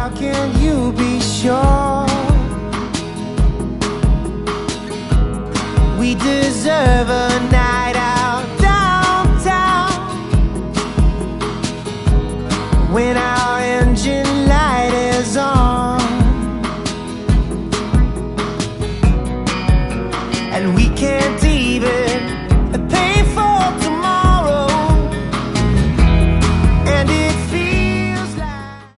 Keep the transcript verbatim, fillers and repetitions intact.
how can you be sure? We deserve a night